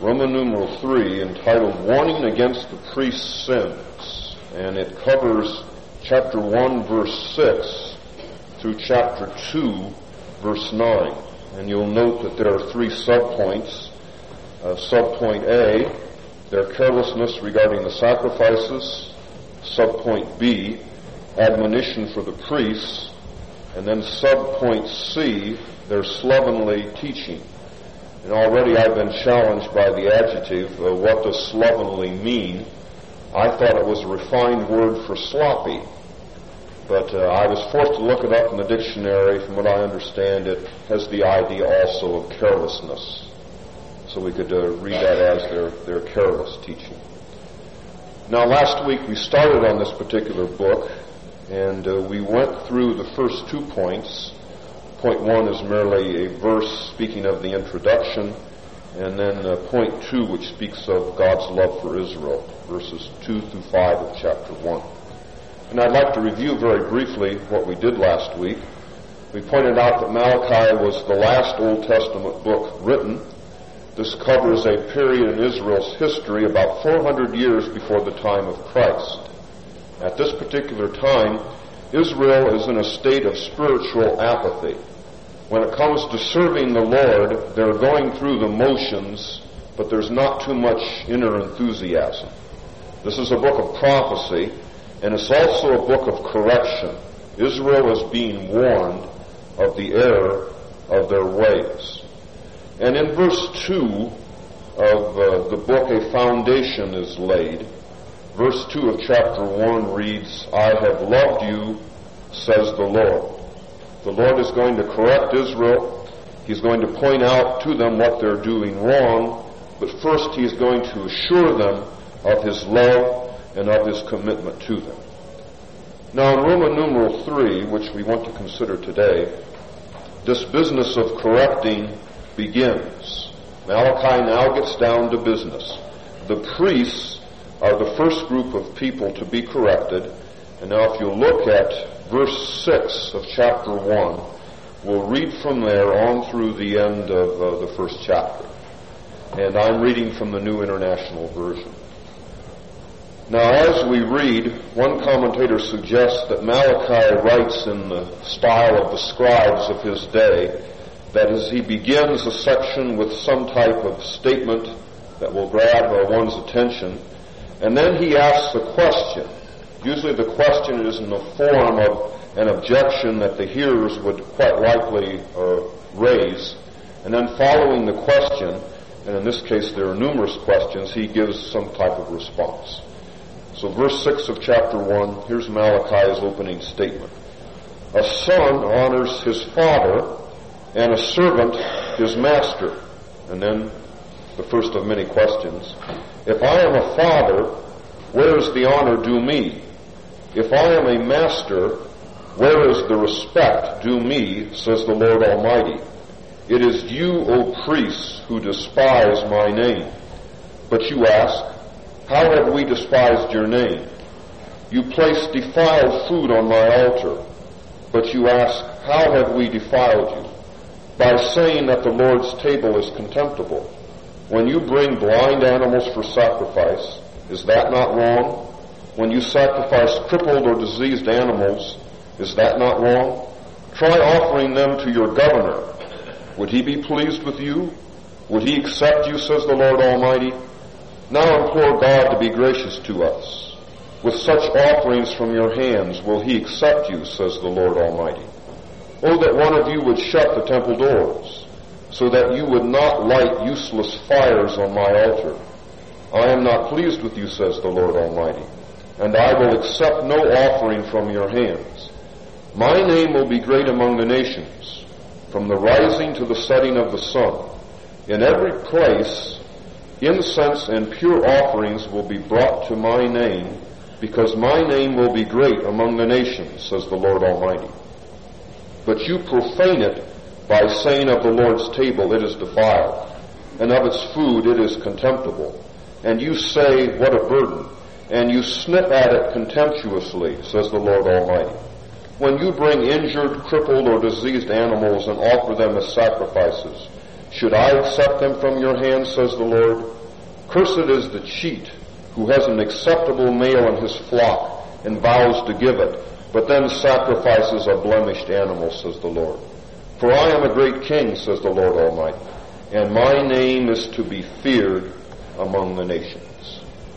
Roman numeral 3, entitled Warning Against the Priest's Sins. And it covers chapter 1, verse 6 through chapter 2, verse 9. And you'll note that there are three subpoints. Subpoint A, their carelessness regarding the sacrifices. Subpoint B, admonition for the priests. And then subpoint C, their slovenly teaching. And already I've been challenged by the adjective, what does slovenly mean? I thought it was a refined word for sloppy. But I was forced to look it up in the dictionary. From what I understand, it has the idea also of carelessness. So we could read that as their careless teaching. Now last week we started on this particular book, and we went through the first 2 points. Point 1 is merely a verse speaking of the introduction, and then point 2, which speaks of God's love for Israel, verses 2 through 5 of chapter 1. And I'd like to review very briefly what we did last week. We pointed out that Malachi was the last Old Testament book written. This covers a period in Israel's history about 400 years before the time of Christ. At this particular time, Israel is in a state of spiritual apathy. When it comes to serving the Lord, they're going through the motions, but there's not too much inner enthusiasm. This is a book of prophecy, and it's also a book of correction. Israel is being warned of the error of their ways. And in verse 2 of the book, a foundation is laid. Verse 2 of chapter 1 reads, I have loved you, says the Lord. The Lord is going to correct Israel. He's going to point out to them what they're doing wrong. But first He's going to assure them of His love and of His commitment to them. Now in Roman numeral 3, which we want to consider today, this business of correcting begins. Malachi now gets down to business. The priests are the first group of people to be corrected. And now if you look at verse 6 of chapter 1, we'll read from there on through the end of the first chapter. And I'm reading from the New International Version. Now as we read, one commentator suggests that Malachi writes in the style of the scribes of his day, that as he begins a section with some type of statement that will grab one's attention, and then he asks a question. Usually the question is in the form of an objection that the hearers would quite likely raise. And then following the question, and in this case there are numerous questions, he gives some type of response. So verse 6 of chapter 1, here's Malachi's opening statement. A son honors his father, and a servant his master. And then the first of many questions. If I am a father, where is the honor due me? If I am a master, where is the respect due me, says the Lord Almighty? It is you, O priests, who despise my name. But you ask, how have we despised your name? You place defiled food on my altar. But you ask, how have we defiled you? By saying that the Lord's table is contemptible. When you bring blind animals for sacrifice, is that not wrong? When you sacrifice crippled or diseased animals, is that not wrong? Try offering them to your governor. Would he be pleased with you? Would he accept you, says the Lord Almighty? Now implore God to be gracious to us. With such offerings from your hands will he accept you, says the Lord Almighty. Oh, that one of you would shut the temple doors, so that you would not light useless fires on my altar. I am not pleased with you, says the Lord Almighty, and I will accept no offering from your hands. My name will be great among the nations, from the rising to the setting of the sun. In every place, incense and pure offerings will be brought to my name, because my name will be great among the nations, says the Lord Almighty. But you profane it by saying of the Lord's table, it is defiled, and of its food, it is contemptible. And you say, what a burden, and you snip at it contemptuously, says the Lord Almighty. When you bring injured, crippled, or diseased animals and offer them as sacrifices, Should I accept them from your hand, says the Lord? Cursed is the cheat who has an acceptable male in his flock and vows to give it, but then sacrifices a blemished animal, says the Lord. For I am a great king, says the Lord Almighty, and my name is to be feared among the nations.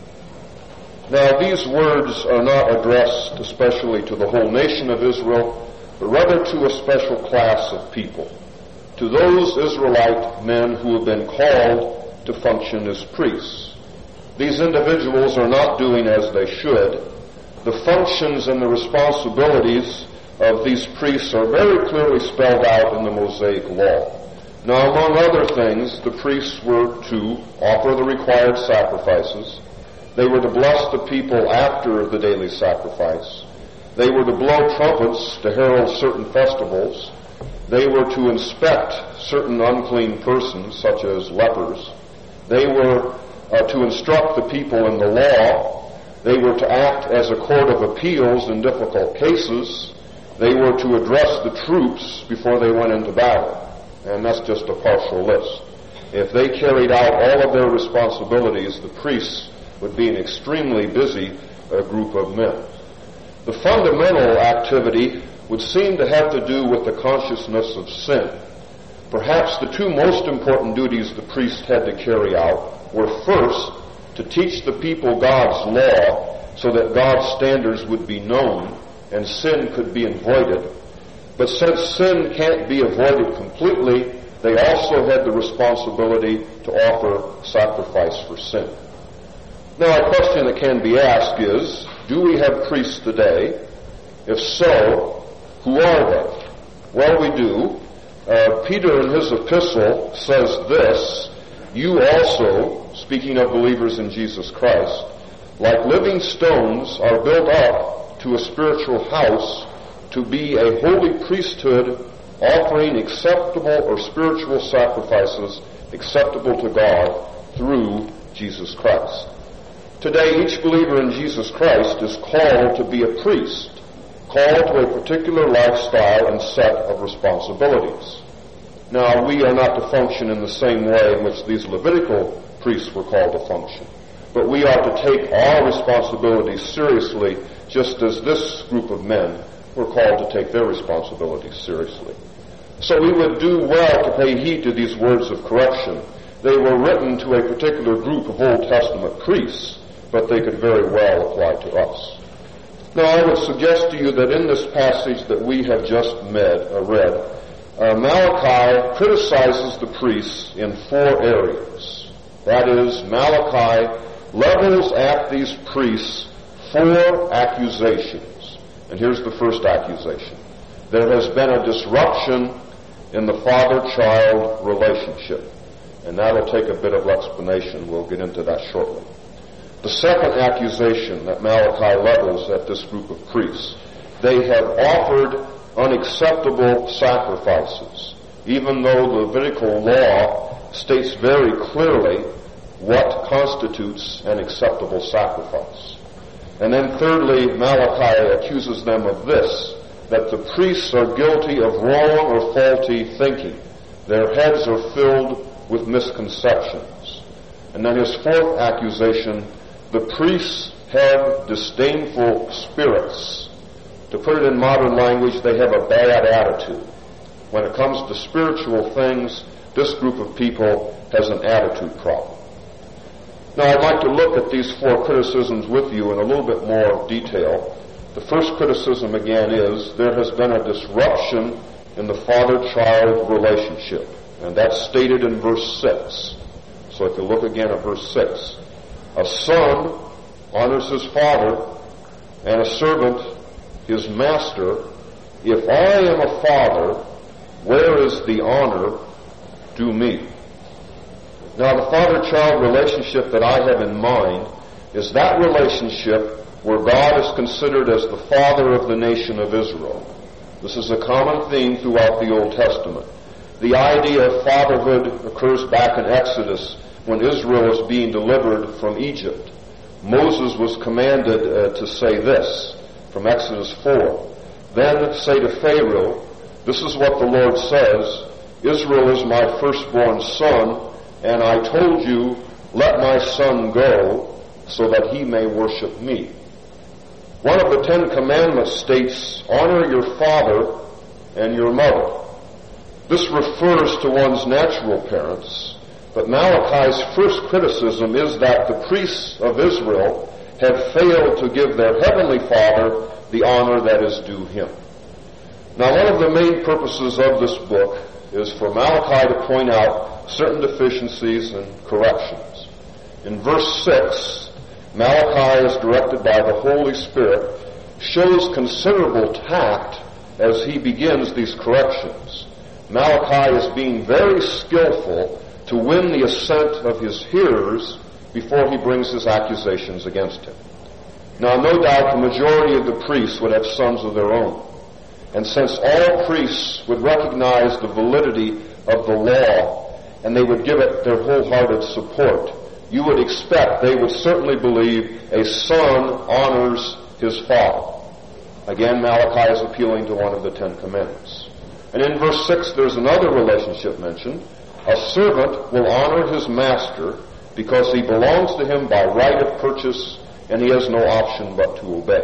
Now, these words are not addressed especially to the whole nation of Israel, but rather to a special class of people, to those Israelite men who have been called to function as priests. These individuals are not doing as they should. The functions and the responsibilities of these priests are very clearly spelled out in the Mosaic Law. Now, among other things, the priests were to offer the required sacrifices. They were to bless the people after the daily sacrifice. They were to blow trumpets to herald certain festivals. They were to inspect certain unclean persons, such as lepers. They were to instruct the people in the law. They were to act as a court of appeals in difficult cases. They were to address the troops before they went into battle. And that's just a partial list. If they carried out all of their responsibilities, the priests would be an extremely busy group of men. The fundamental activity would seem to have to do with the consciousness of sin. Perhaps the two most important duties the priest had to carry out were first, to teach the people God's law so that God's standards would be known and sin could be avoided. But since sin can't be avoided completely, they also had the responsibility to offer sacrifice for sin. Now, a question that can be asked is, do we have priests today? If so, who are they? Well, we do. Peter in his epistle says this, you also, speaking of believers in Jesus Christ, like living stones are built up to a spiritual house to be a holy priesthood, offering acceptable or spiritual sacrifices acceptable to God through Jesus Christ. Today, each believer in Jesus Christ is called to be a priest, called to a particular lifestyle and set of responsibilities. Now, we are not to function in the same way in which these Levitical priests were called to function, but we are to take our responsibilities seriously, just as this group of men were called to take their responsibilities seriously. So we would do well to pay heed to these words of correction. They were written to a particular group of Old Testament priests, but they could very well apply to us. Now, I would suggest to you that in this passage that we have just read, Malachi criticizes the priests in 4 areas. That is, Malachi levels at these priests 4 accusations. And here's the first accusation. There has been a disruption in the father-child relationship. And that'll take a bit of explanation. We'll get into that shortly. The second accusation that Malachi levels at this group of priests, they have offered unacceptable sacrifices, even though the Levitical law states very clearly what constitutes an acceptable sacrifice. And then thirdly, Malachi accuses them of this, that the priests are guilty of wrong or faulty thinking. Their heads are filled with misconceptions. And then his fourth accusation, the priests have disdainful spirits. To put it in modern language, they have a bad attitude. When it comes to spiritual things, this group of people has an attitude problem. Now, I'd like to look at these 4 criticisms with you in a little bit more detail. The first criticism, again, is there has been a disruption in the father-child relationship. And that's stated in verse 6. So if you look again at verse 6, a son honors his father, and a servant his master. If I am a father, where is the honor due me? Now, the father-child relationship that I have in mind is that relationship where God is considered as the father of the nation of Israel. This is a common theme throughout the Old Testament. The idea of fatherhood occurs back in Exodus when Israel is being delivered from Egypt. Moses was commanded to say this from Exodus 4. Then say to Pharaoh, this is what the Lord says, Israel is my firstborn son, and I told you, let my son go, so that he may worship me. One of the 10 Commandments states, honor your father and your mother. This refers to one's natural parents, but Malachi's first criticism is that the priests of Israel have failed to give their heavenly Father the honor that is due him. Now, one of the main purposes of this book is for Malachi to point out certain deficiencies and corrections. In verse 6, Malachi, is directed by the Holy Spirit, shows considerable tact as he begins these corrections. Malachi is being very skillful to win the assent of his hearers before he brings his accusations against him. Now, no doubt the majority of the priests would have sons of their own. And since all priests would recognize the validity of the law and they would give it their wholehearted support, you would expect they would certainly believe a son honors his father. Again, Malachi is appealing to one of the 10 Commandments. And in verse 6, there's another relationship mentioned. A servant will honor his master because he belongs to him by right of purchase, and he has no option but to obey.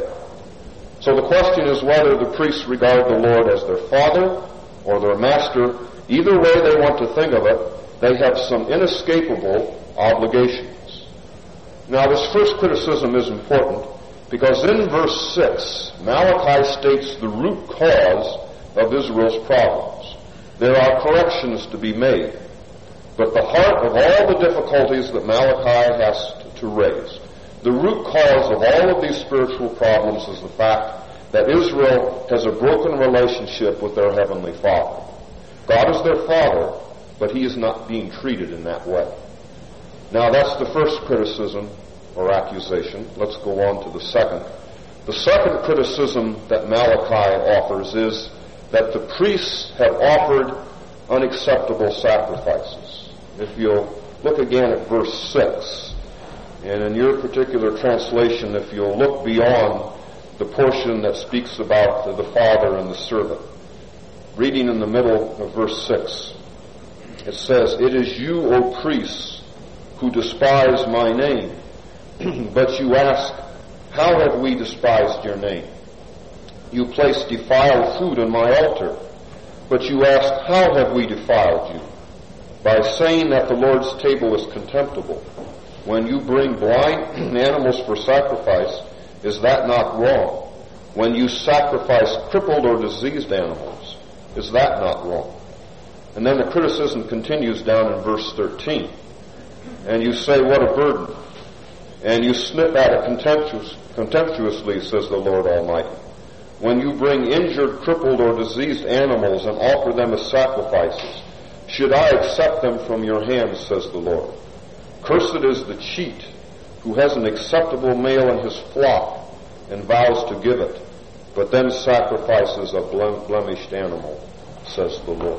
So the question is whether the priests regard the Lord as their father or their master. Either way they want to think of it, they have some inescapable obligations. Now, this first criticism is important because in verse 6, Malachi states the root cause of Israel's problems. There are corrections to be made, but the heart of all the difficulties that Malachi has to raise, the root cause of all of these spiritual problems is the fact that Israel has a broken relationship with their heavenly Father. God is their Father, but he is not being treated in that way. Now, that's the first criticism or accusation. Let's go on to the second. The second criticism that Malachi offers is that the priests have offered unacceptable sacrifices. If you'll look again at verse 6, and in your particular translation, if you'll look beyond the portion that speaks about the father and the servant, reading in the middle of verse 6, it says, "It is you, O priests, who despise my name. But you ask, how have we despised your name? You place defiled food on my altar. But you ask, how have we defiled you? By saying that the Lord's table is contemptible. When you bring blind animals for sacrifice, is that not wrong? When you sacrifice crippled or diseased animals, is that not wrong?" And then the criticism continues down in verse 13. "And you say, what a burden. And you snip at it contemptuously, says the Lord Almighty. When you bring injured, crippled, or diseased animals and offer them as sacrifices, should I accept them from your hands, says the Lord? Cursed is the cheat who has an acceptable male in his flock and vows to give it, but then sacrifices a blemished animal, says the Lord."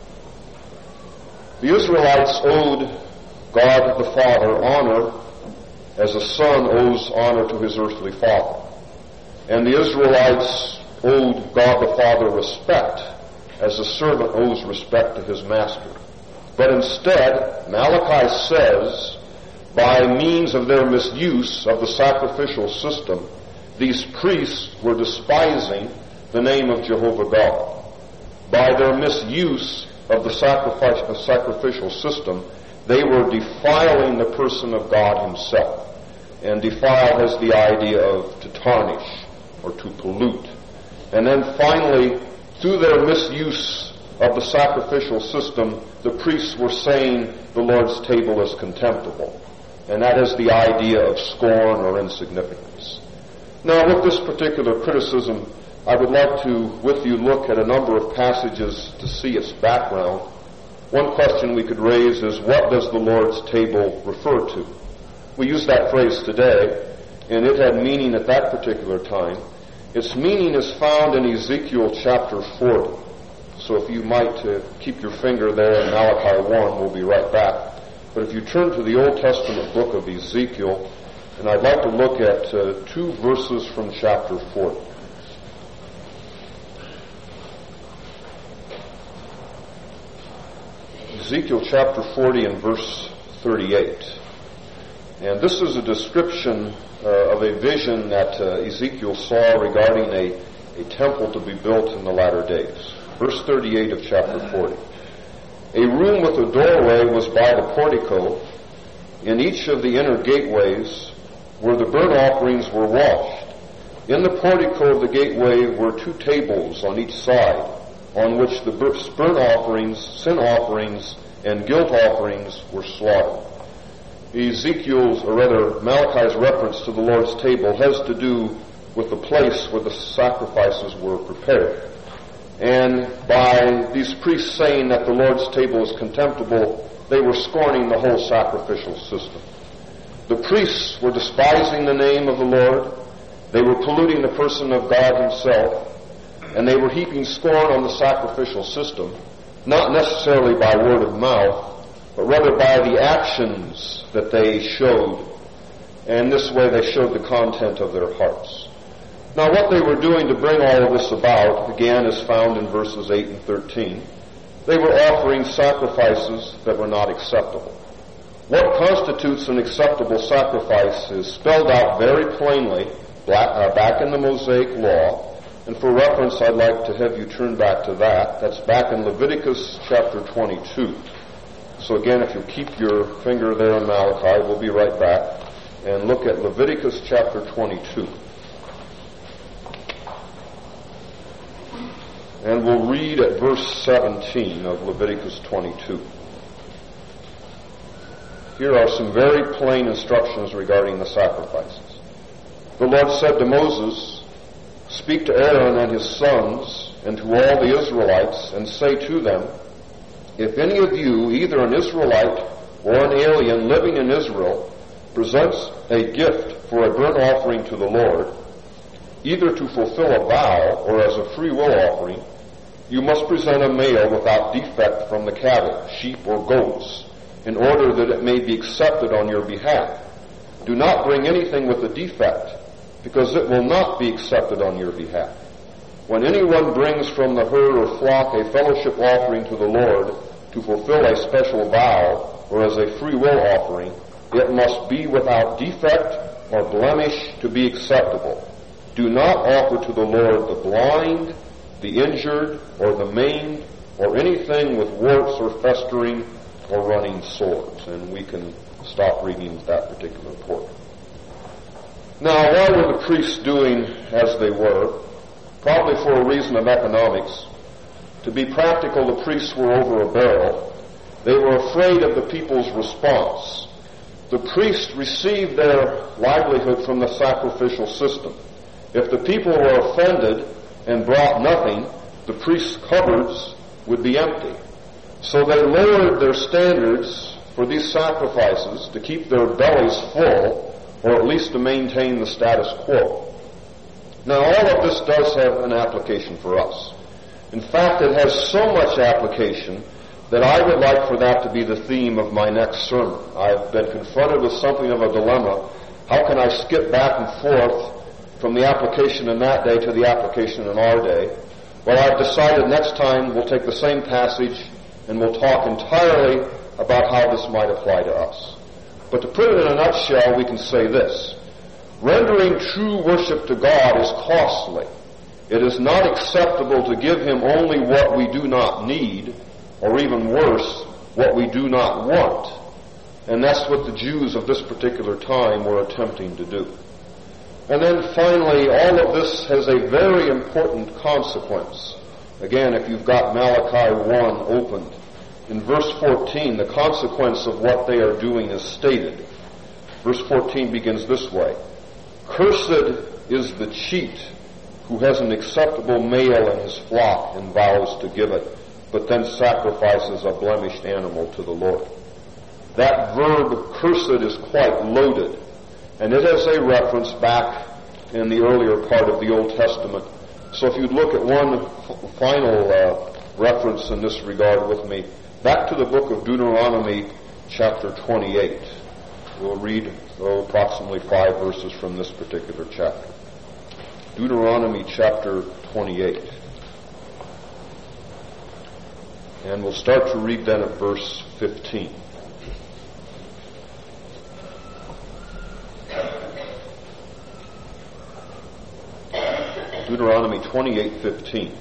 The Israelites owed God the Father honor as a son owes honor to his earthly father. And the Israelites owed God the Father respect as a servant owes respect to his master. But instead, Malachi says, by means of their misuse of the sacrificial system, these priests were despising the name of Jehovah God. By their misuse of the sacrificial system, they were defiling the person of God himself. And defile has the idea of to tarnish or to pollute. And then finally, through their misuse of the sacrificial system, the priests were saying the Lord's table is contemptible. And that is the idea of scorn or insignificance. Now, with this particular criticism, I would like to, with you, look at a number of passages to see its background. One question we could raise is, what does the Lord's table refer to? We use that phrase today, and it had meaning at that particular time. Its meaning is found in Ezekiel chapter 40. So if you might keep your finger there in Malachi 1, we'll be right back. But if you turn to the Old Testament book of Ezekiel, and I'd like to look at 2 verses from chapter 40. Ezekiel chapter 40 and verse 38. And this is a description of a vision that Ezekiel saw regarding a temple to be built in the latter days. Verse 38 of chapter 40. A room with a doorway was by the portico. In each of the inner gateways where the burnt offerings were washed. In the portico of the gateway were 2 tables on each side, on which the burnt offerings, sin offerings, and guilt offerings were slaughtered. Ezekiel's, or rather Malachi's reference to the Lord's table has to do with the place where the sacrifices were prepared. And by these priests saying that the Lord's table is contemptible, they were scorning the whole sacrificial system. The priests were despising the name of the Lord. They were polluting the person of God himself. And they were heaping scorn on the sacrificial system, not necessarily by word of mouth, but rather by the actions that they showed. And this way they showed the content of their hearts. Now what they were doing to bring all of this about, again, is found in verses 8 and 13. They were offering sacrifices that were not acceptable. What constitutes an acceptable sacrifice is spelled out very plainly back in the Mosaic Law. And for reference, I'd like to have you turn back to that. That's back in Leviticus chapter 22. So again, if you'll keep your finger there in Malachi, we'll be right back and look at Leviticus chapter 22. And we'll read at verse 17 of Leviticus 22. Here are some very plain instructions regarding the sacrifices. The Lord said to Moses, "Speak to Aaron and his sons and to all the Israelites, and say to them, if any of you, either an Israelite or an alien living in Israel, presents a gift for a burnt offering to the Lord, either to fulfill a vow or as a free will offering, you must present a male without defect from the cattle, sheep, or goats, in order that it may be accepted on your behalf. Do not bring anything with a defect, because it will not be accepted on your behalf. When anyone brings from the herd or flock a fellowship offering to the Lord to fulfill a special vow or as a free will offering, it must be without defect or blemish to be acceptable. Do not offer to the Lord the blind, the injured, or the maimed, or anything with warts or festering or running sores." And we can stop reading that particular part. Now, why were the priests doing as they were? Probably for a reason of economics. To be practical, the priests were over a barrel. They were afraid of the people's response. The priests received their livelihood from the sacrificial system. If the people were offended and brought nothing, the priests' cupboards would be empty. So they lowered their standards for these sacrifices to keep their bellies full, or at least to maintain the status quo. Now, all of this does have an application for us. In fact, it has so much application that I would like for that to be the theme of my next sermon. I've been confronted with something of a dilemma. How can I skip back and forth from the application in that day to the application in our day? Well, I've decided next time we'll take the same passage and we'll talk entirely about how this might apply to us. But to put it in a nutshell, we can say this. Rendering true worship to God is costly. It is not acceptable to give Him only what we do not need, or even worse, what we do not want. And that's what the Jews of this particular time were attempting to do. And then finally, all of this has a very important consequence. Again, if you've got Malachi 1 opened, in verse 14, the consequence of what they are doing is stated. Verse 14 begins this way. Cursed is the cheat who has an acceptable male in his flock and vows to give it, but then sacrifices a blemished animal to the Lord. That verb, cursed, is quite loaded, and it has a reference back in the earlier part of the Old Testament. So if you'd look at one final reference in this regard with me, back to the book of Deuteronomy, chapter 28. We'll read approximately 5 verses from this particular chapter. Deuteronomy chapter 28. And we'll start to read then at verse 15. Deuteronomy 28:15.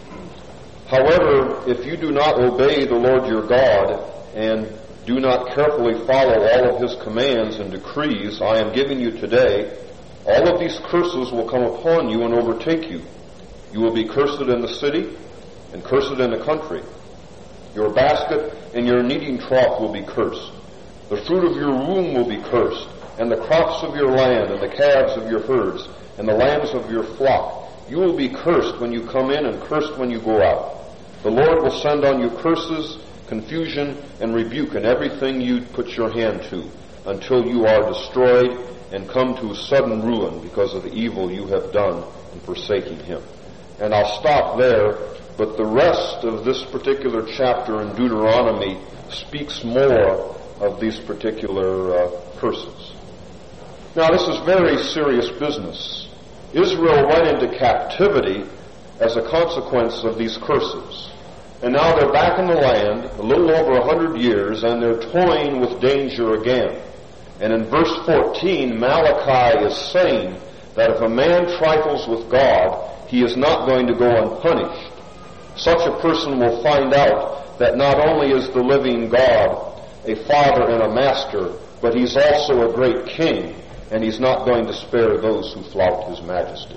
However, if you do not obey the Lord your God and do not carefully follow all of his commands and decrees I am giving you today, all of these curses will come upon you and overtake you. You will be cursed in the city and cursed in the country. Your basket and your kneading trough will be cursed. The fruit of your womb will be cursed, and the crops of your land and the calves of your herds and the lambs of your flock. You will be cursed when you come in and cursed when you go out. The Lord will send on you curses, confusion, and rebuke in everything you put your hand to, until you are destroyed and come to sudden ruin because of the evil you have done in forsaking him. And I'll stop there, but the rest of this particular chapter in Deuteronomy speaks more of these particular curses. Now, this is very serious business. Israel went into captivity as a consequence of these curses. And now they're back in the land, a little over 100 years, and they're toying with danger again. And in verse 14, Malachi is saying that if a man trifles with God, he is not going to go unpunished. Such a person will find out that not only is the living God a father and a master, but he's also a great king, and he's not going to spare those who flout his majesty.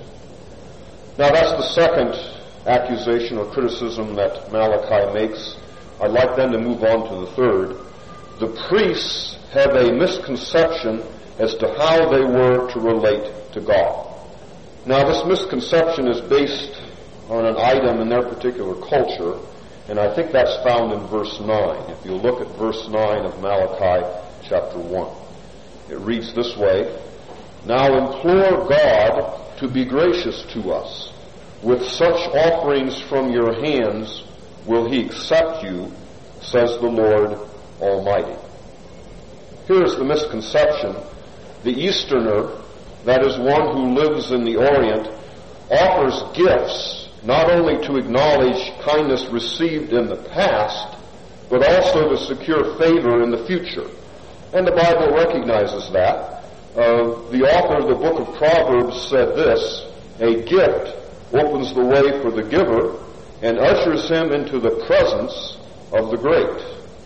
Now that's the second accusation or criticism that Malachi makes. I'd like then to move on to the third. The priests have a misconception as to how they were to relate to God. Now this misconception is based on an item in their particular culture, and I think that's found in verse 9. If you look at verse 9 of Malachi chapter 1. It reads this way, Now implore God to be gracious to us. With such offerings from your hands will he accept you, says the Lord Almighty. Here's the misconception. The Easterner, that is one who lives in the Orient, offers gifts not only to acknowledge kindness received in the past, but also to secure favor in the future. And the Bible recognizes that. The author of the book of Proverbs said this, a gift opens the way for the giver and ushers him into the presence of the great.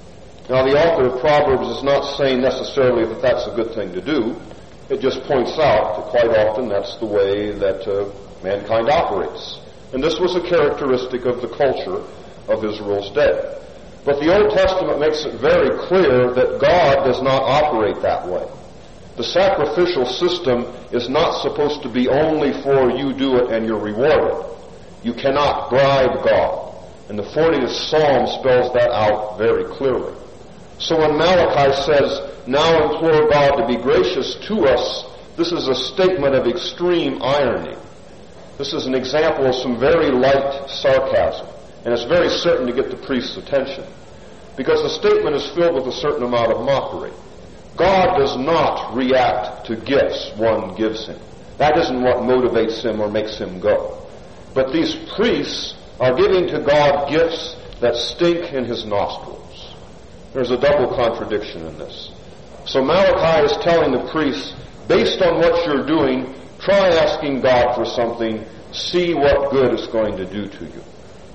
Now the author of Proverbs is not saying necessarily that that's a good thing to do. It just points out that quite often that's the way that mankind operates. And this was a characteristic of the culture of Israel's day. But the Old Testament makes it very clear that God does not operate that way. The sacrificial system is not supposed to be only for you do it and you're rewarded. You cannot bribe God. And the 40th Psalm spells that out very clearly. So when Malachi says, now implore God to be gracious to us, this is a statement of extreme irony. This is an example of some very light sarcasm. And it's very certain to get the priest's attention. Because the statement is filled with a certain amount of mockery. God does not react to gifts one gives him. That isn't what motivates him or makes him go. But these priests are giving to God gifts that stink in his nostrils. There's a double contradiction in this. So Malachi is telling the priests, based on what you're doing, try asking God for something, see what good it's going to do to you.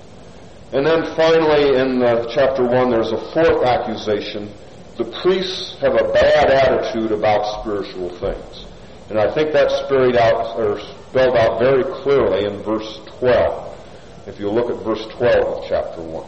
And then finally in chapter 1 there's a fourth accusation. The priests have a bad attitude about spiritual things. And I think that's spelled out very clearly in verse 12. If you look at verse 12 of chapter 1.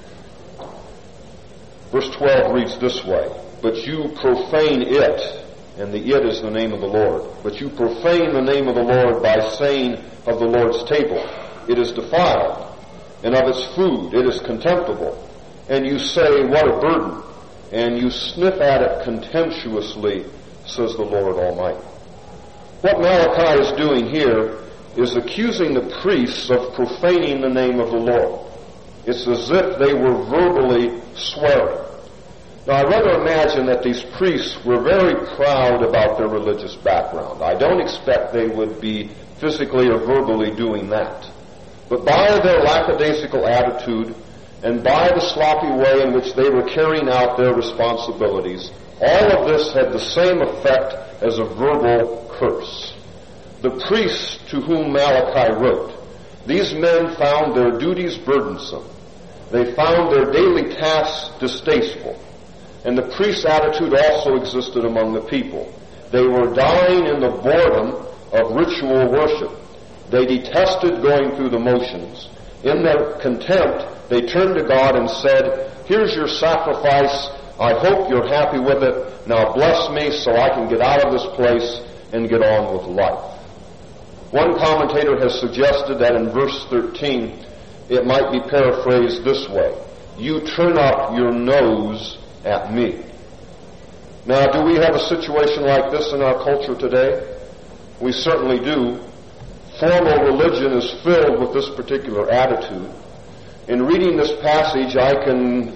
Verse 12 reads this way, But you profane it, and the it is the name of the Lord. But you profane the name of the Lord by saying of the Lord's table, it is defiled, and of its food it is contemptible. And you say, what a burden, and you sniff at it contemptuously, says the Lord Almighty. What Malachi is doing here is accusing the priests of profaning the name of the Lord. It's as if they were verbally swearing. Now, I rather imagine that these priests were very proud about their religious background. I don't expect they would be physically or verbally doing that. But by their lackadaisical attitude and by the sloppy way in which they were carrying out their responsibilities, all of this had the same effect as a verbal curse. The priests to whom Malachi wrote, these men found their duties burdensome. They found their daily tasks distasteful. And the priest's attitude also existed among the people. They were dying in the boredom of ritual worship. They detested going through the motions. In their contempt, they turned to God and said, here's your sacrifice. I hope you're happy with it. Now bless me so I can get out of this place and get on with life. One commentator has suggested that in verse 13, it might be paraphrased this way: you turn up your nose at me. Now, do we have a situation like this in our culture today? We certainly do. Formal religion is filled with this particular attitude. In reading this passage, I can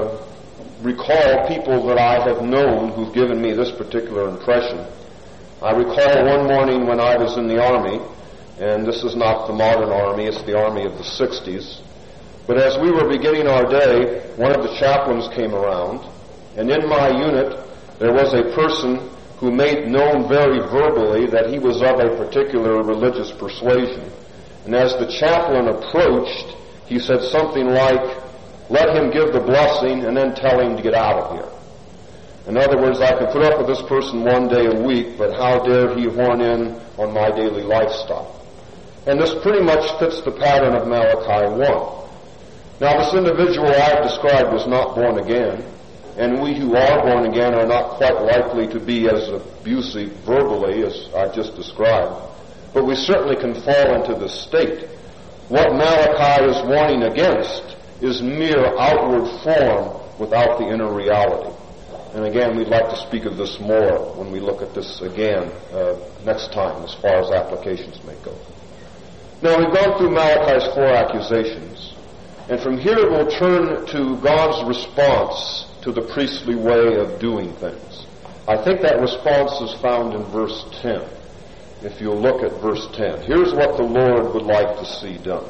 recall people that I have known who've given me this particular impression. I recall one morning when I was in the Army, and this is not the modern Army, it's the Army of the 60s. But as we were beginning our day, one of the chaplains came around, and in my unit there was a person who made known very verbally that he was of a particular religious persuasion. And as the chaplain approached, he said something like, let him give the blessing and then tell him to get out of here. In other words, I could put up with this person one day a week, but how dare he horn in on my daily lifestyle? And this pretty much fits the pattern of Malachi 1. Now, this individual I have described was not born again, and we who are born again are not quite likely to be as abusive verbally as I've just described, but we certainly can fall into this state. What Malachi is warning against is mere outward form without the inner reality. And again, we'd like to speak of this more when we look at this again next time, as far as applications may go. Now, we've gone through Malachi's 4 accusations, and from here we'll turn to God's response to the priestly way of doing things. I think that response is found in verse 10. If you'll look at verse 10. Here's what the Lord would like to see done.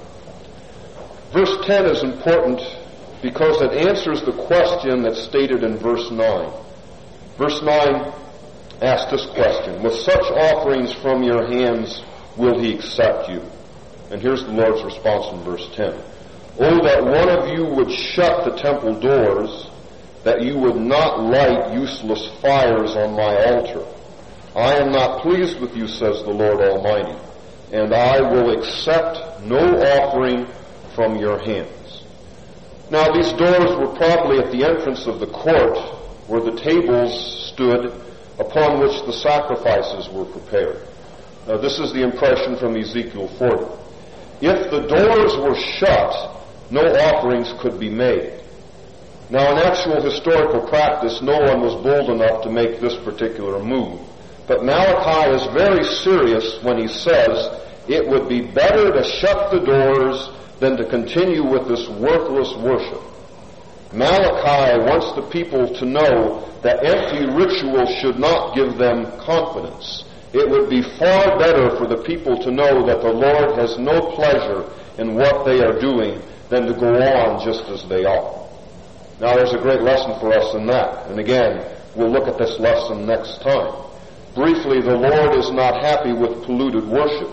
Verse 10 is important because it answers the question that's stated in verse 9. Verse 9 asks this question: with such offerings from your hands will he accept you? And here's the Lord's response in verse 10. Oh, that one of you would shut the temple doors, that you would not light useless fires on my altar. I am not pleased with you, says the Lord Almighty, and I will accept no offering from your hands. Now, these doors were probably at the entrance of the court where the tables stood upon which the sacrifices were prepared. Now, this is the impression from Ezekiel 40. If the doors were shut, no offerings could be made. Now, in actual historical practice, no one was bold enough to make this particular move. But Malachi is very serious when he says it would be better to shut the doors than to continue with this worthless worship. Malachi wants the people to know that empty ritual should not give them confidence. It would be far better for the people to know that the Lord has no pleasure in what they are doing than to go on just as they are. Now, there's a great lesson for us in that. And again, we'll look at this lesson next time. Briefly, the Lord is not happy with polluted worship.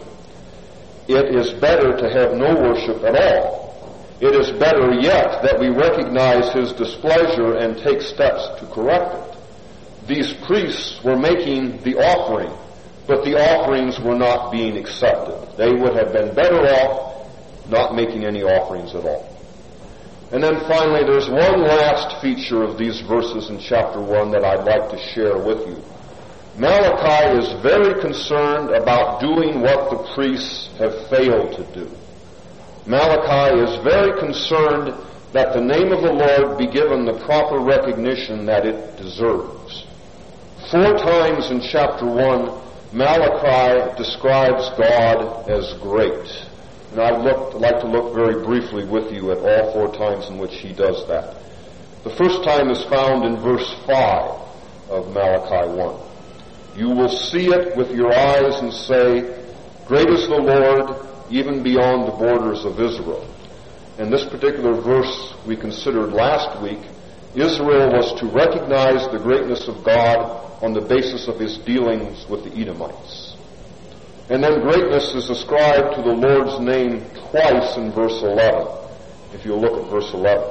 It is better to have no worship at all. It is better yet that we recognize his displeasure and take steps to correct it. These priests were making the offering, but the offerings were not being accepted. They would have been better off not making any offerings at all. And then finally, there's one last feature of these verses in chapter 1 that I'd like to share with you. Malachi is very concerned about doing what the priests have failed to do. Malachi is very concerned that the name of the Lord be given the proper recognition that it deserves. 4 times in chapter 1, Malachi describes God as great. And I'd like to look very briefly with you at all 4 times in which he does that. The first time is found in verse 5 of Malachi 1. You will see it with your eyes and say, great is the Lord, even beyond the borders of Israel. and this particular verse we considered last week, Israel was to recognize the greatness of God on the basis of his dealings with the Edomites. And then greatness is ascribed to the Lord's name twice in verse 11. If you look at verse 11.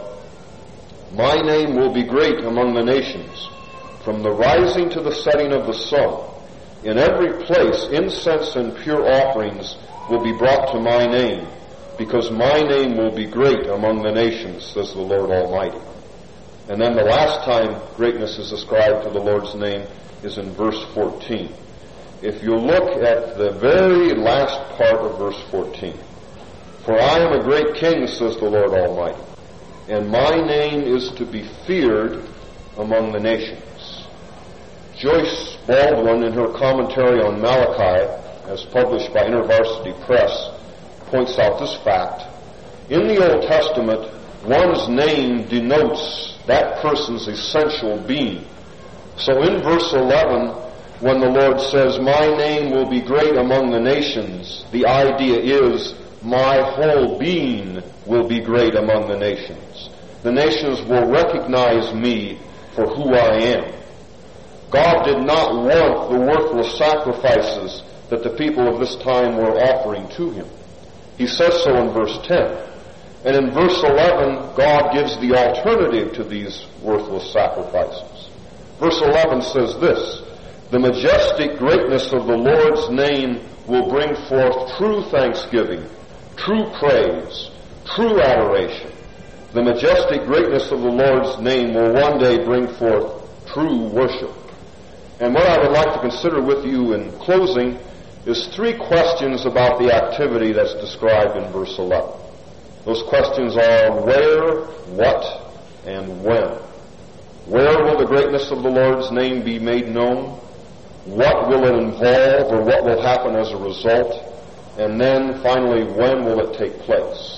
My name will be great among the nations, from the rising to the setting of the sun. In every place incense and pure offerings will be brought to my name, because my name will be great among the nations, says the Lord Almighty. And then the last time greatness is ascribed to the Lord's name is in verse 14. If you look at the very last part of verse 14, for I am a great king, says the Lord Almighty, and my name is to be feared among the nations. Joyce Baldwin, in her commentary on Malachi, as published by InterVarsity Press, points out this fact. In the Old Testament, one's name denotes that person's essential being. So in verse 11, when the Lord says, my name will be great among the nations, the idea is my whole being will be great among the nations. The nations will recognize me for who I am. God did not want the worthless sacrifices that the people of this time were offering to him. He says so in verse 10. And in verse 11, God gives the alternative to these worthless sacrifices. Verse 11 says this, the majestic greatness of the Lord's name will bring forth true thanksgiving, true praise, true adoration. The majestic greatness of the Lord's name will one day bring forth true worship. And what I would like to consider with you in closing is three questions about the activity that's described in verse 11. Those questions are where, what, and when. Where will the greatness of the Lord's name be made known? What will it involve, or what will happen as a result? And then, finally, when will it take place?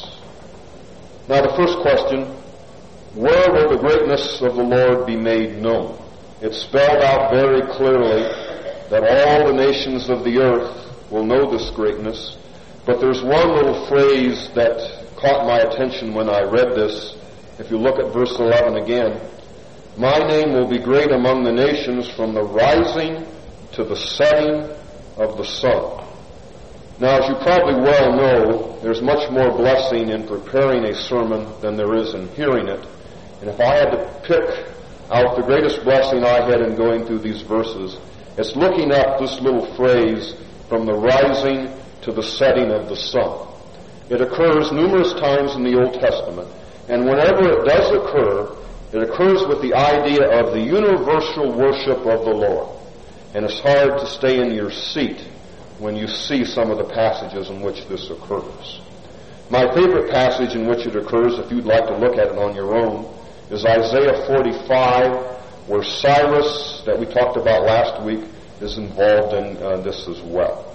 Now, the first question, where will the greatness of the Lord be made known? It's spelled out very clearly that all the nations of the earth will know this greatness. But there's one little phrase that caught my attention when I read this. If you look at verse 11 again, my name will be great among the nations from the rising to the setting of the sun. Now, as you probably well know, there's much more blessing in preparing a sermon than there is in hearing it. And if I had to pick out the greatest blessing I had in going through these verses, it's looking up this little phrase, from the rising to the setting of the sun. It occurs numerous times in the Old Testament, and whenever it does occur, it occurs with the idea of the universal worship of the Lord. And it's hard to stay in your seat when you see some of the passages in which this occurs. My favorite passage in which it occurs, if you'd like to look at it on your own, is Isaiah 45, where Cyrus, that we talked about last week, is involved in this as well.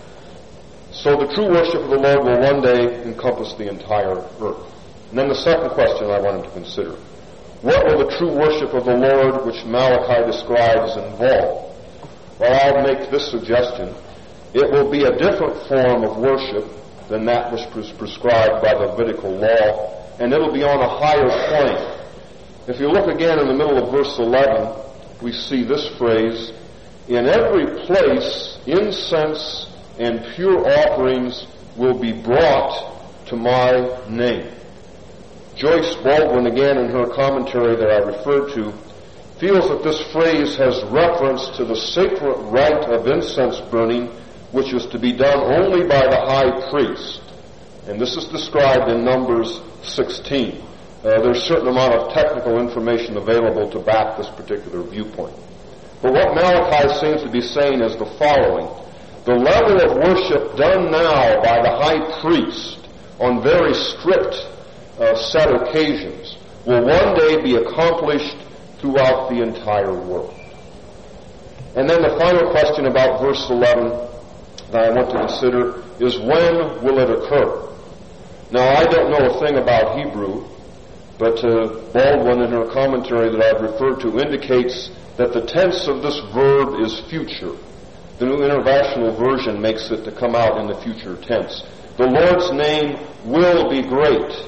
So the true worship of the Lord will one day encompass the entire earth. And then the second question I wanted to consider, what will the true worship of the Lord, which Malachi describes, involve? Well, I'll make this suggestion. It will be a different form of worship than that which was prescribed by the Levitical law, and it'll be on a higher plane. If you look again in the middle of verse 11, we see this phrase, in every place incense and pure offerings will be brought to my name. Joyce Baldwin, again in her commentary that I referred to, feels that this phrase has reference to the sacred rite of incense burning, which is to be done only by the high priest. And this is described in Numbers 16. There's a certain amount of technical information available to back this particular viewpoint. But what Malachi seems to be saying is the following. The level of worship done now by the high priest on very strict set occasions will one day be accomplished throughout the entire world. And then the final question about verse 11 that I want to consider is, when will it occur? Now, I don't know a thing about Hebrew, but Baldwin in her commentary that I've referred to indicates that the tense of this verb is future. The New International Version makes it to come out in the future tense. The Lord's name will be great.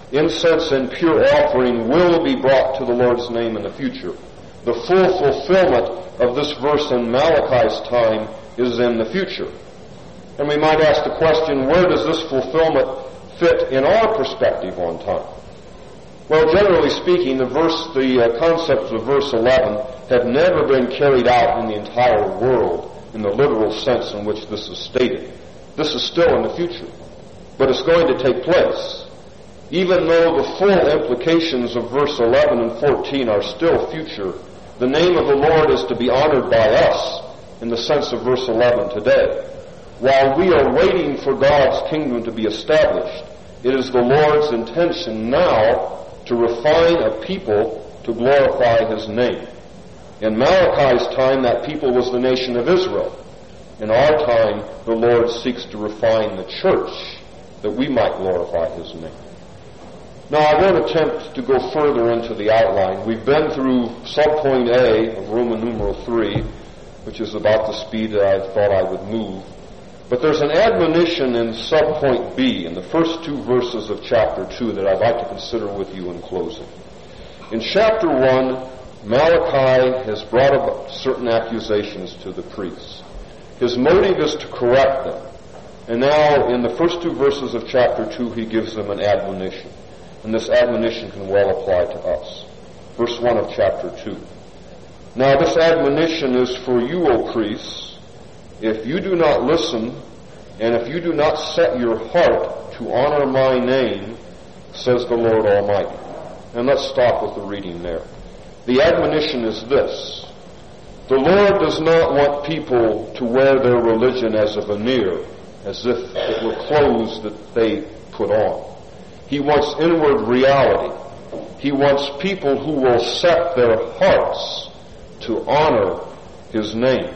Incense and pure offering will be brought to the Lord's name in the future. The full fulfillment of this verse in Malachi's time is in the future. And we might ask the question, where does this fulfillment fit in our perspective on time? Well, generally speaking, the concepts of verse 11 have never been carried out in the entire world in the literal sense in which this is stated. This is still in the future, but it's going to take place. Even though the full implications of verse 11 and 14 are still future, the name of the Lord is to be honored by us in the sense of verse 11 today. While we are waiting for God's kingdom to be established, it is the Lord's intention now to refine a people to glorify His name. In Malachi's time, that people was the nation of Israel. In our time, the Lord seeks to refine the church that we might glorify His name. Now, I won't attempt to go further into the outline. We've been through subpoint A of Roman numeral 3, which is about the speed that I thought I would move. But there's an admonition in subpoint B, in the first two verses of chapter 2, that I'd like to consider with you in closing. In chapter 1, Malachi has brought about certain accusations to the priests. His motive is to correct them. And now, in the first two verses of chapter 2, he gives them an admonition. And this admonition can well apply to us. Verse 1 of chapter 2. Now this admonition is for you, O priests, if you do not listen, and if you do not set your heart to honor my name, says the Lord Almighty. And let's stop with the reading there. The admonition is this. The Lord does not want people to wear their religion as a veneer, as if it were clothes that they put on. He wants inward reality. He wants people who will set their hearts to honor His name.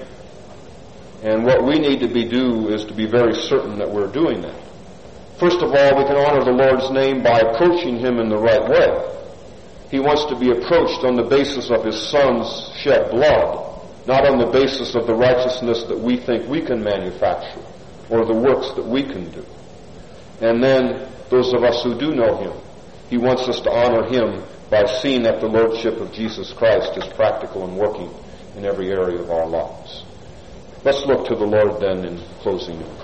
And what we need to do is to be very certain that we're doing that. First of all, we can honor the Lord's name by approaching Him in the right way. He wants to be approached on the basis of His Son's shed blood, not on the basis of the righteousness that we think we can manufacture or the works that we can do. And then, those of us who do know Him, He wants us to honor Him by seeing that the Lordship of Jesus Christ is practical and working in every area of our lives. Let's look to the Lord then in closing in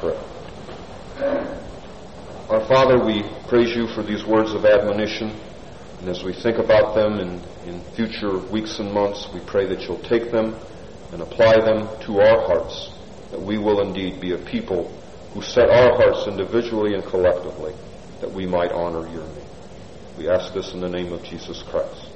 prayer. Our Father, we praise You for these words of admonition, and as we think about them in future weeks and months, we pray that You'll take them and apply them to our hearts, that we will indeed be a people who set our hearts individually and collectively that we might honor Your name. We ask this in the name of Jesus Christ.